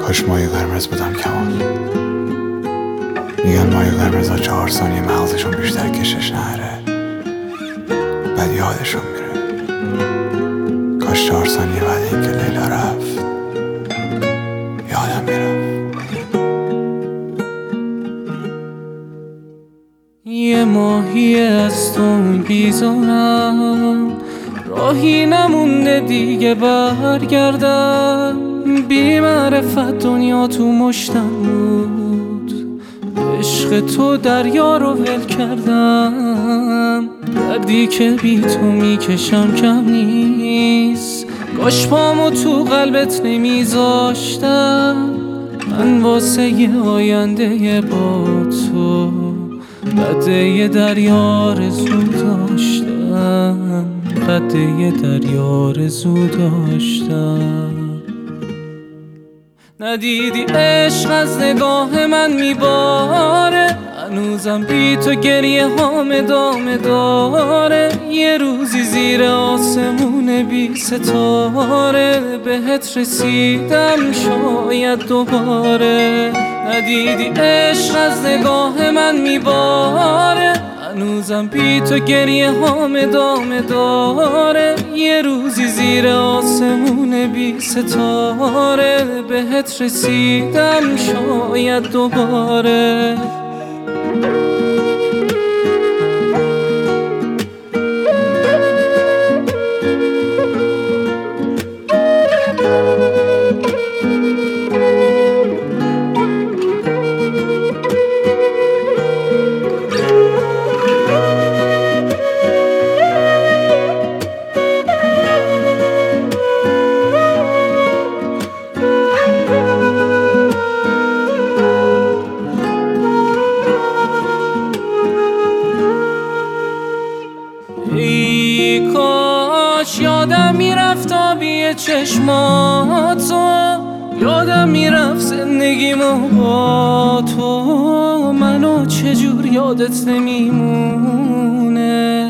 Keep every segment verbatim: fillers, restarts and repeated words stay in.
کاش مایه قرمز بودم کمال. میگن مایه قرمز ها چهار ثانیه مغزشون بیشتر کشش نهره، بعد یادشون میره. کاش چهار ثانیه بعد اینکه لیلا رفت یادم میرفت. یه ماهی از تو بیزارم، راهی نمونده دیگه برگردم. بی معرفت دنیا تو مشتم بود، عشق تو دریا رو ول کردم. دردی که بی تو میکشم کم نیست، کاش پامو تو قلبت نمیذاشتم. من واسه یه آینده با تو قده یه دریا رزو داشتم، قده یه دریا رزو داشتم. ندیدی عشق از نگاه من میباره، هنوزم بی تو گریه هام ادامه داره. یه روزی زیر آسمون بی ستاره بهت رسیدم شاید دوباره. ندیدی عشق از نگاه من میباره، هنوزم بی تو گریه هام ادامه داره. یه روزی زیر آسمون بی ستاره بهت رسیدم شاید دوباره. ای کاش یادم میرفت آبی چشماتو، یادم میرفت زندگیمو با تو. منو چجور یادت نمیمونه،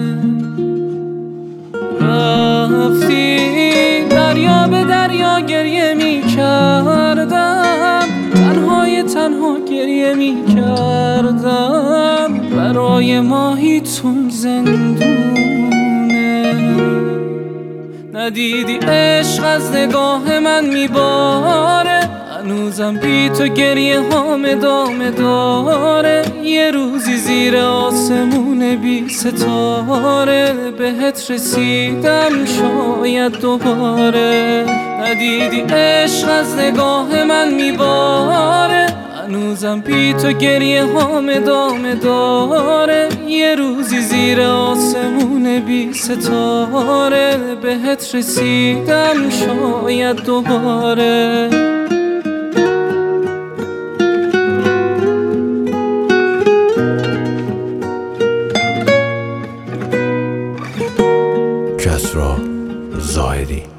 رفتی دریا به دریا گریه میکردم، تنهای تنها گریه میکردم. برای ماهی تون زندونه. ندیدی عشق از نگاه من میباره، هنوزم بی تو گریه هام ادامه داره. یه روزی زیر آسمون بی ستاره بهت رسیدم شاید دوباره. ندیدی عشق از نگاه من میباره، هنوزم بی تو گریه هام ادامه داره. یه روزی زیر آسمون بی ستاره بهت رسیدم شاید دوباره. کسری زاهدی.